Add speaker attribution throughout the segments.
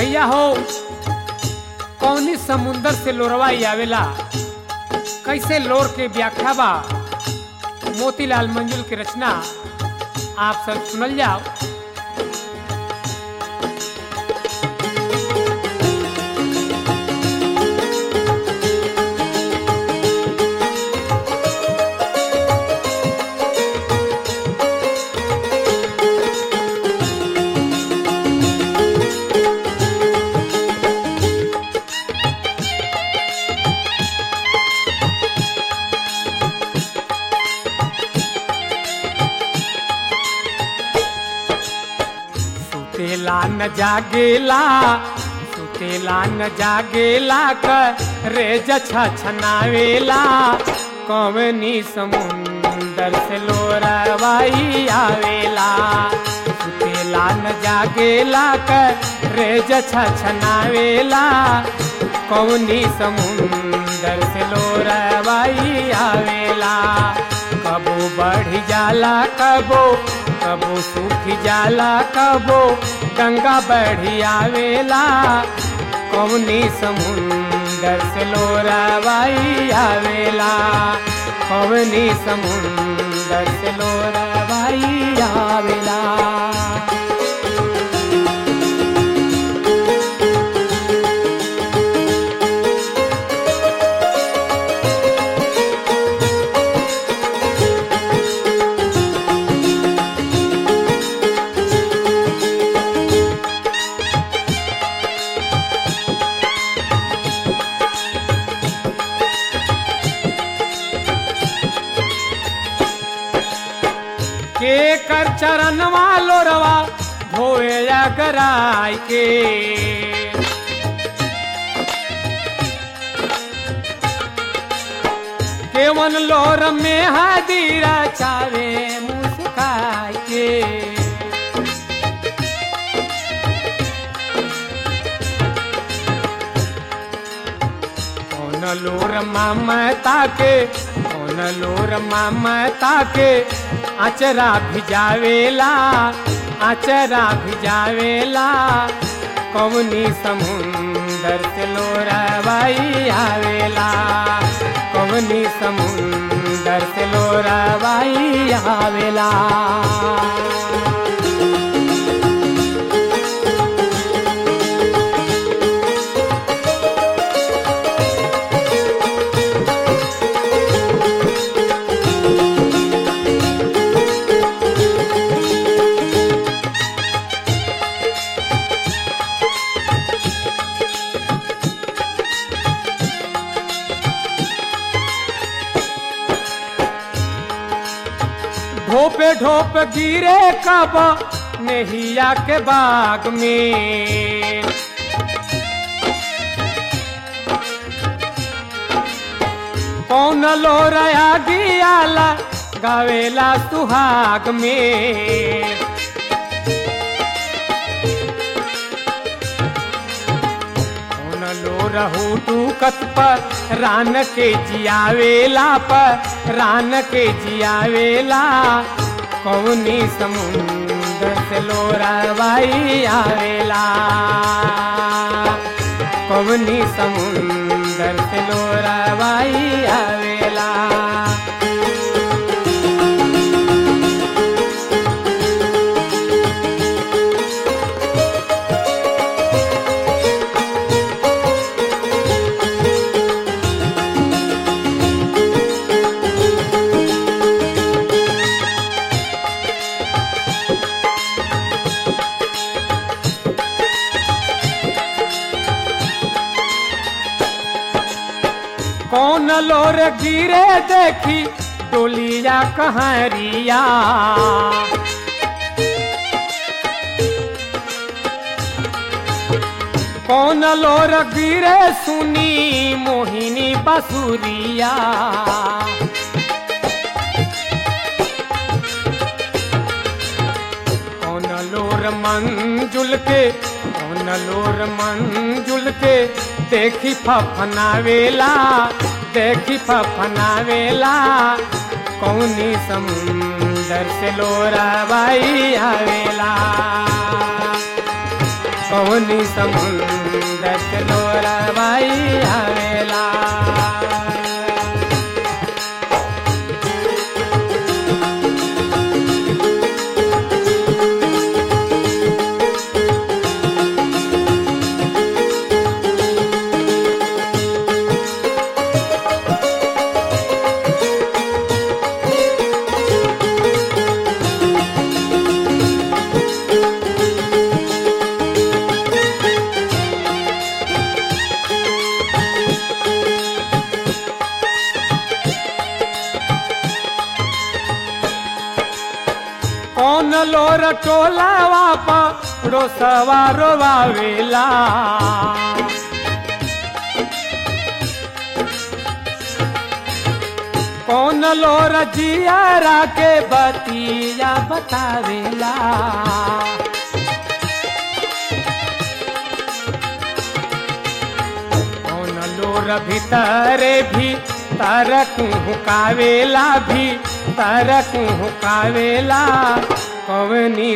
Speaker 1: भैया हो कौनी समुंदर से लोरवा आवेला, कैसे लोर के व्याख्या बा मोतीलाल मंजुल की रचना आप सब सुनल जाओ। सुतेला न जागेला, सुतेला न जागेला रे छनावेला, कवनी समुंदर से लोरवाई आवेला। सुतेला न जागेला रे छनावेला, कवनी समुंदर से लोरवाई आवेला। कबो बढ़ जाला कबो कबो सूख जाला, कबो गंगा बढ़ी आवेला, कौनी समुंदर से लोरवाई आवेला, कौनी समुंदर से लोरवाई आवेला। के कर चरण वालो रवा धोए गराय के, केवन लोर में हदीरा चावे मुस्काय के। कौन लोर ममता के, कौन लोर ममता के, आचरा भिजावेला, आचरा भिजावेला, कौनी समुंदर से लोरवाई आवेला, कौनी समुंदर से लोरवाई आवेला। ढोपे ढोप गिरे कब नेहिया के बाग में, कौन लोरया गियाला गावेला सुहाग में। कौन लोरहू टूकत पर रान के जियावेला, पर रान के जियावेला, कौनी समुंदर से लोरवाई आवेला, कौनी समुंदर से लोरवाई आवेला। कौन लोर गिरे देखी डोलिया कहरिया, कौन लोर गिरे सुनी मोहिनी बसुरिया। कौन लोर मंजुल के, कौन लोर मंजुल के, देखी फफनावेला, देखी फफनावेला, कौनी समुंदर से लोरवाई आवेला, कौन कौनी समुंदर से लोरवाई आवेला। कौन लोर टोलावा पड़ो सवारो वावेला। कौन लोर जियारा के बतिया बतावेला। कौन लोर भीतरे भी तरक हुकावेला भी तरक हुकावेला। कौनी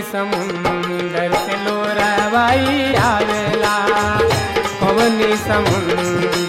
Speaker 1: समुंदर से लोरवाई आवेला। कौनी समुंदर